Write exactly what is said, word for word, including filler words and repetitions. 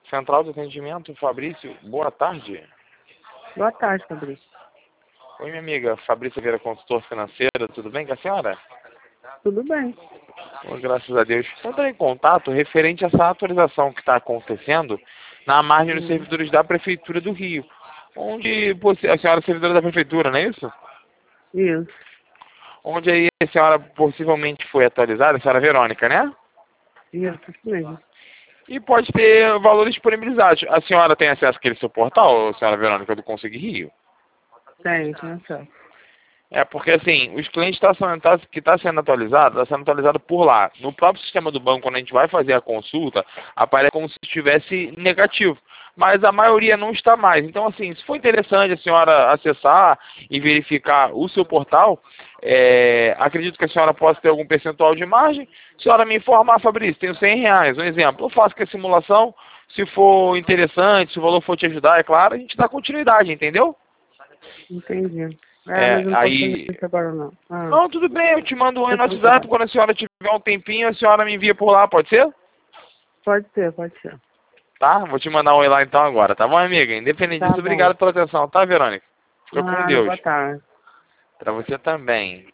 Central de Atendimento, Fabrício, boa tarde. Boa tarde, Fabrício. Oi, minha amiga, Fabrício Vieira, consultor financeiro, tudo bem com a senhora? Tudo bem. Bom, graças a Deus. Eu entrei em contato referente a essa atualização que está acontecendo na margem dos Hum. servidores da Prefeitura do Rio, onde pô, a senhora é servidora da Prefeitura, não é isso? Isso. Onde aí a senhora possivelmente foi atualizada, a senhora Verônica, né? Isso, isso mesmo. E pode ter valores disponibilizados. A senhora tem acesso àquele seu portal, senhora Verônica, do Consegui Rio? Tem, tem acesso. É porque, assim, os clientes tá sendo, tá, que está sendo atualizado, está sendo atualizado por lá. No próprio sistema do banco, quando a gente vai fazer a consulta, aparece como se estivesse negativo. Mas a maioria não está mais. Então, assim, se for interessante a senhora acessar e verificar o seu portal, é, acredito que a senhora possa ter algum percentual de margem. A senhora me informar, Fabrício, tenho cem reais, um exemplo. Eu faço com a simulação, se for interessante, se o valor for te ajudar, é claro, a gente dá continuidade, entendeu? Entendi. É, É, mas eu não posso fazer aí... isso agora não. Ah, Não, tudo bem, eu te mando um oi no depois WhatsApp, eu- quando a senhora tiver um tempinho, a senhora me envia por lá, pode ser? Pode ser, pode ser. Tá? Vou te mandar um oi lá então agora, tá bom, amiga? Independente Tá disso, bom. obrigado pela atenção, tá, Verônica? Fica com Nada, Deus. boa tarde. Pra você também.